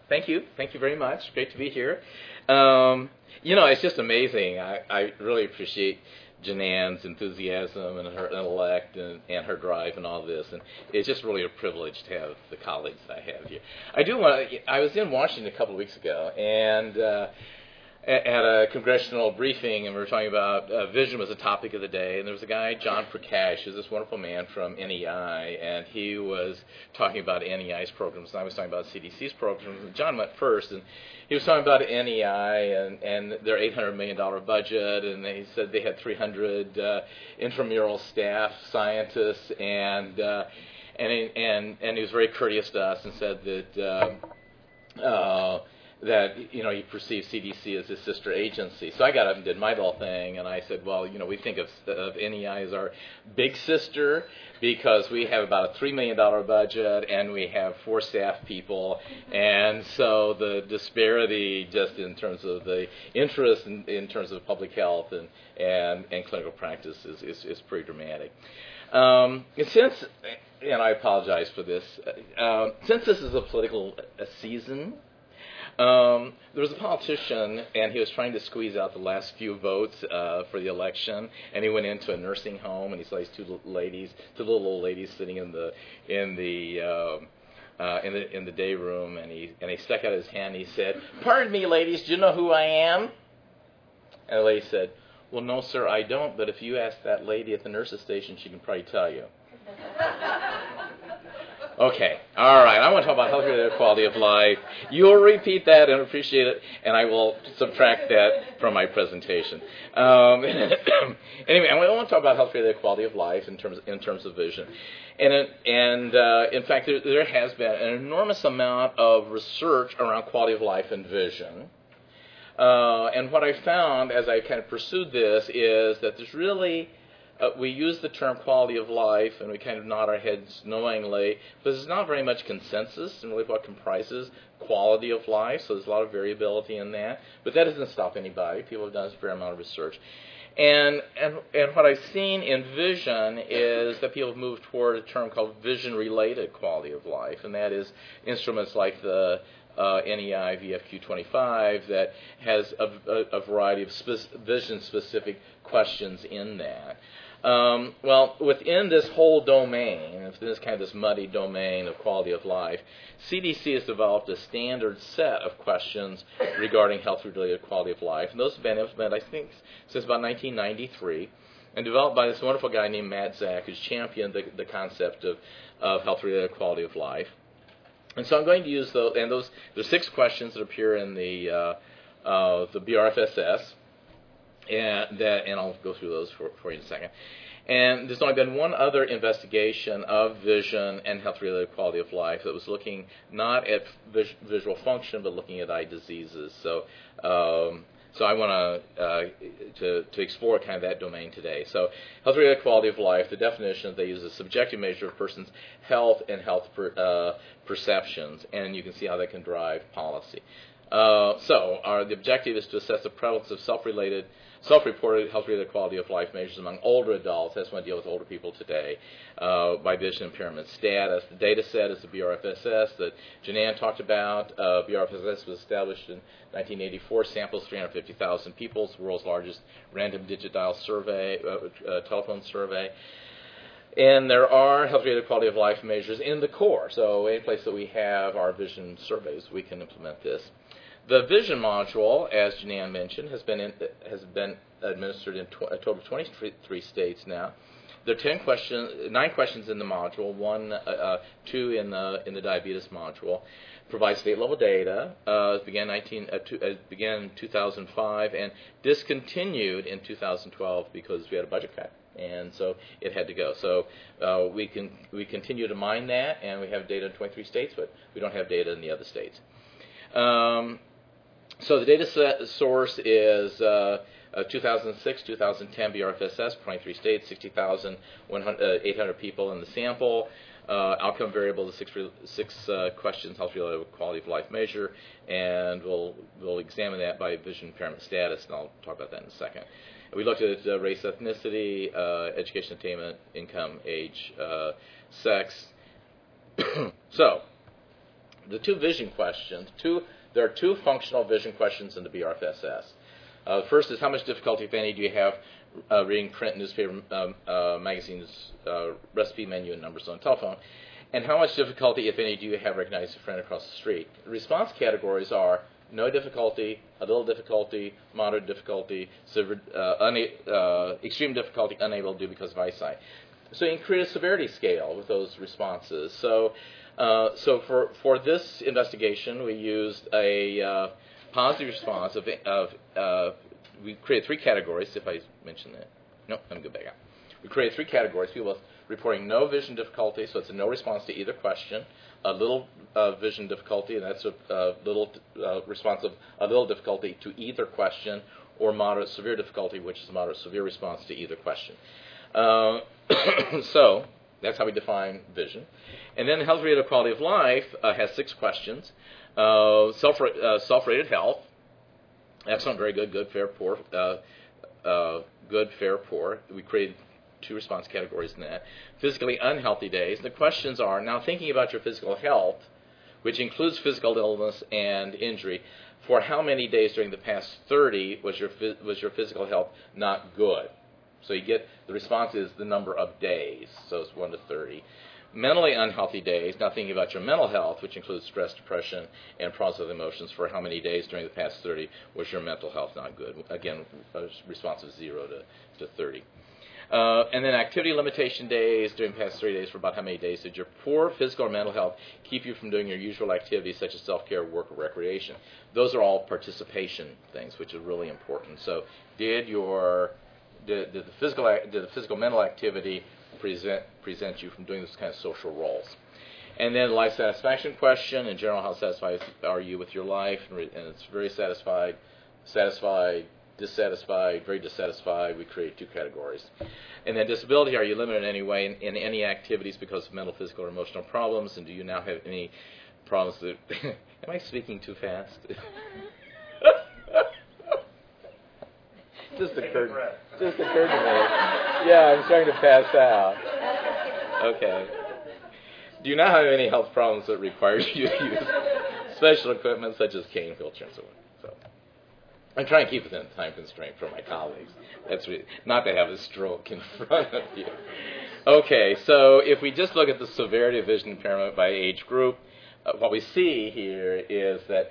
Thank you. Thank you very much. Great to be here. It's just amazing. I really appreciate Janan's enthusiasm and her intellect and her drive and all this. And it's just really a privilege to have the colleagues I have here. I was in Washington a couple of weeks ago, and at a congressional briefing, and we were talking about vision was the topic of the day, and there was a guy, John Prakash, who's this wonderful man from NEI, and he was talking about NEI's programs, and I was talking about CDC's programs, and John went first, and he was talking about NEI and their $800 million budget, and he said they had 300 intramural staff scientists, and he was very courteous to us and said that he perceived CDC as his sister agency. So I got up and did my little thing, and I said, well, we think of NEI as our big sister because we have about a $3 million budget and we have 4 staff people, and so the disparity just in terms of the interest in terms of public health and clinical practice is pretty dramatic. And I apologize for this, since this is a political season, there was a politician, and he was trying to squeeze out the last few votes for the election, and he went into a nursing home, and he saw these two little old ladies sitting in the day room, and he stuck out his hand, and he said, "Pardon me, ladies, do you know who I am?" And the lady said, "Well, no, sir, I don't, but if you ask that lady at the nurse's station, she can probably tell you." Okay, all right, I want to talk about health-related quality of life. You'll repeat that and appreciate it, and I will subtract that from my presentation. Anyway, I want to talk about health-related quality of life in terms of vision. And in fact, there has been an enormous amount of research around quality of life and vision. And what I found as I kind of pursued this is that there's really we use the term quality of life, and we kind of nod our heads knowingly, but there's not very much consensus in really what comprises quality of life, so there's a lot of variability in that. But that doesn't stop anybody. People have done a fair amount of research. And what I've seen in vision is that people have moved toward a term called vision-related quality of life, and that is instruments like the NEI VFQ-25 that has a variety of vision-specific questions in that. Well, within this whole domain, within this muddy domain of quality of life, CDC has developed a standard set of questions regarding health-related quality of life, and those have been implemented, I think, since about 1993, and developed by this wonderful guy named Matt Zach, who's championed the concept of health-related quality of life. And so I'm going to use those, and there's 6 questions that appear in the BRFSS, and I'll go through those for you in a second. And there's only been one other investigation of vision and health-related quality of life that was looking not at visual function, but looking at eye diseases. So I want to explore kind of that domain today. So health-related quality of life, the definition, they use a subjective measure of a person's health and health perceptions, and you can see how that can drive policy. The objective is to assess the prevalence of self-reported health-related quality of life measures among older adults. That's when I deal with older people today, by vision impairment status. The data set is the BRFSS that Janan talked about. BRFSS was established in 1984, samples 350,000 people. It's the world's largest random digit dial survey, telephone survey. And there are health-related quality of life measures in the core. So any place that we have our vision surveys, we can implement this. The vision module, as Janan mentioned, has been administered in a total of 23 states now. There are 9 questions in the module, 2 in the diabetes module. Provides state-level data. It began in 2005 and discontinued in 2012 because we had a budget cut, and so it had to go. So we continue to mine that, and we have data in 23 states, but we don't have data in the other states. So the data source is 2006, 2010 BRFSS, 23 states, 60,800 people in the sample. Outcome variable, the 6 questions, health-related quality of life measure, and we'll examine that by vision impairment status, and I'll talk about that in a second. We looked at race, ethnicity, education attainment, income, age, sex. So, the two vision questions, there are two functional vision questions in the BRFSS. First is how much difficulty, if any, do you have reading print, newspaper, magazines, recipe menu, and numbers on telephone? And how much difficulty, if any, do you have recognizing a friend across the street? The response categories are no difficulty, a little difficulty, moderate difficulty, severe, extreme difficulty, unable to do because of eyesight. So you can create a severity scale with those responses. So for this investigation, we used a positive response we created three categories, if I mentioned that. No, let me go back out. We created three categories. People reporting no vision difficulty, so it's a no response to either question. A little vision difficulty, and that's a little response of a little difficulty to either question, or moderate severe difficulty, which is a moderate severe response to either question. So that's how we define vision. And then the health rated quality of life has 6 questions. Self-rated health, excellent, very good, good, fair, poor, good, fair, poor. We created 2 response categories in that. Physically unhealthy days. The questions are, now thinking about your physical health, which includes physical illness and injury, for how many days during the past 30 was your physical health not good? So you get, the response is the number of days, so it's 1 to 30. Mentally unhealthy days, now thinking about your mental health, which includes stress, depression, and problems with emotions, for how many days during the past 30 was your mental health not good? Again, a response of 0 to 30. And then activity limitation days during the past 30 days, for about how many days did your poor physical or mental health keep you from doing your usual activities such as self-care, work, or recreation? Those are all participation things, which is really important. So did the physical mental activity present you from doing this kind of social roles? And then life satisfaction question, in general, how satisfied are you with your life? And it's very satisfied, dissatisfied, very dissatisfied. We create 2 categories. And then disability, are you limited in any way in any activities because of mental, physical, or emotional problems? And do you now have any problems that... Am I speaking too fast? Just occurred to me. Yeah, I'm starting to pass out. Okay. Do you now have any health problems that require you to use special equipment such as cane, wheelchair, and so on? So I'm trying to keep within time constraint for my colleagues. That's not to have a stroke in front of you. Okay, so if we just look at the severity of vision impairment by age group, what we see here is that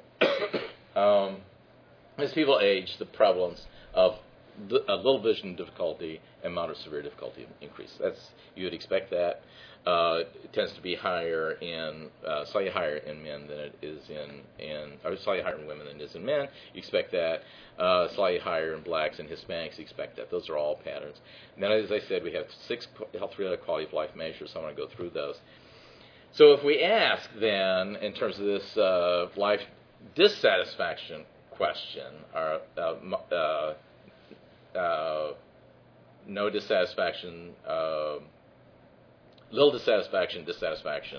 as people age, the prevalence of a little vision difficulty and moderate severe difficulty increase. You would expect that. It tends to be higher slightly higher in men than it is or slightly higher in women than it is in men. You expect that. Slightly higher in blacks and Hispanics. You expect that. Those are all patterns. And then, as I said, we have 6 health-related quality of life measures. So I want to go through those. So if we ask then, in terms of this life dissatisfaction question, no dissatisfaction, little dissatisfaction, dissatisfaction.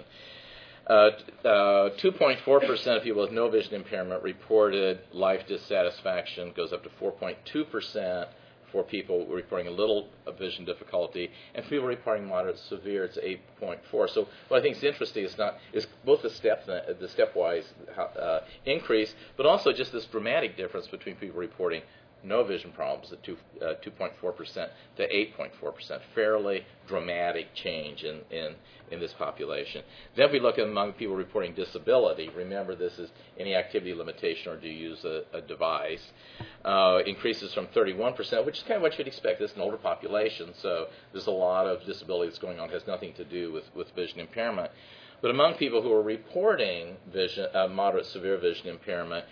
2.4% of people with no vision impairment reported life dissatisfaction, goes up to 4.2% for people reporting a little vision difficulty, and for people reporting moderate severe, it's 8.4. So what I think is interesting is both the stepwise increase, but also just this dramatic difference between people reporting no vision problems at 2.4% to 8.4%. Fairly dramatic change in this population. Then we look at among people reporting disability. Remember, this is any activity limitation or do you use a device. Increases from 31%, which is kind of what you'd expect. This is an older population, so there's a lot of disability that's going on. It has nothing to do with vision impairment. But among people who are reporting moderate severe vision impairment,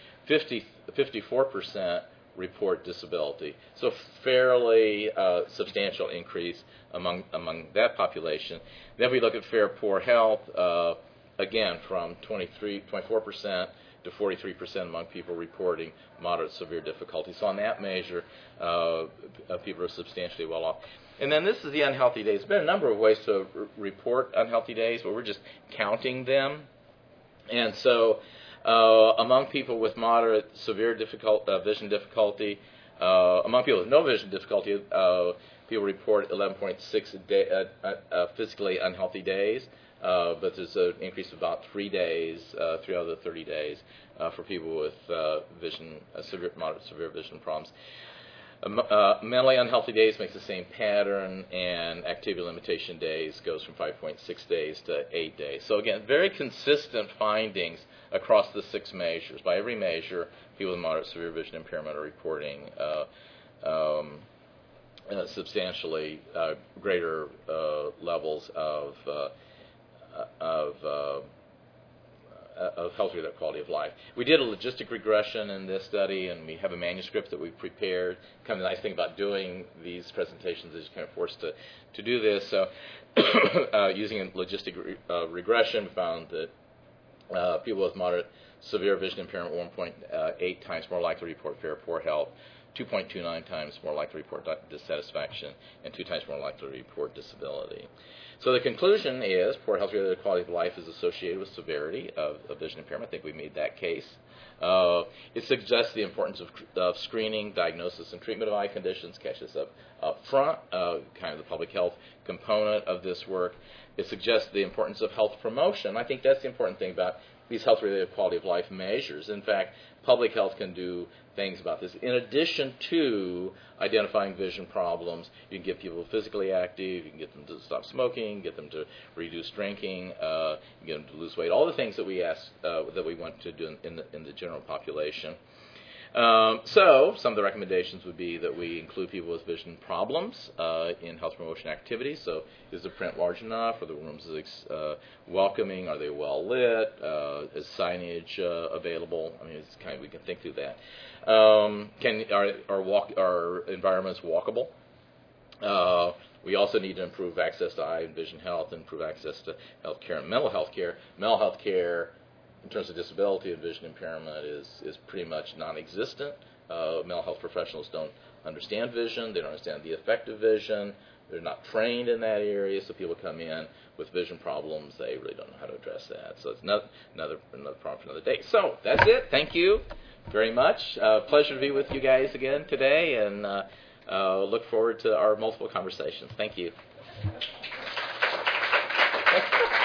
54% report disability. So fairly substantial increase among that population. Then we look at fair poor health, again from 24% to 43% among people reporting moderate severe difficulty. So on that measure, people are substantially well off. And then this is the unhealthy days. There's been a number of ways to report unhealthy days, but we're just counting them. And so among people with moderate severe vision difficulty, among people with no vision difficulty, people report 11.6 physically unhealthy days, but there's an increase of about 3 days, 3 out of the 30 days, for people with moderate severe vision problems. Mentally unhealthy days makes the same pattern, and activity limitation days goes from 5.6 days to 8 days. So again, very consistent findings across the 6 measures. By every measure, people with moderate severe vision impairment are reporting substantially greater levels of healthier quality of life. We did a logistic regression in this study, and we have a manuscript that we prepared. Kind of the nice thing about doing these presentations is you're kind of forced to do this. So using a logistic regression, we found that people with moderate severe vision impairment 1.8 times more likely to report very poor health, 2.29 times more likely to report dissatisfaction, and 2 times more likely to report disability. So the conclusion is poor health-related quality of life is associated with severity of vision impairment. I think we made that case. It suggests the importance of screening, diagnosis, and treatment of eye conditions. Catch this up front, kind of the public health component of this work. It suggests the importance of health promotion. I think that's the important thing about these health-related quality of life measures. In fact, public health can do things about this. In addition to identifying vision problems, you can get people physically active, you can get them to stop smoking, get them to reduce drinking, you can get them to lose weight, all the things that we ask, that we want to do in the general population. So some of the recommendations would be that we include people with vision problems in health promotion activities. So is the print large enough? Are the rooms welcoming? Are they well lit? Is signage available? I mean, it's kind of, we can think through that. Are environments walkable? We also need to improve access to eye and vision health, and improve access to health care and mental health care. Mental health care, in terms of disability and vision impairment, is pretty much non-existent. Mental health professionals don't understand vision. They don't understand the effect of vision. They're not trained in that area, so people come in with vision problems. They really don't know how to address that. So it's another problem for another day. So that's it. Thank you very much. Pleasure to be with you guys again today, and look forward to our multiple conversations. Thank you.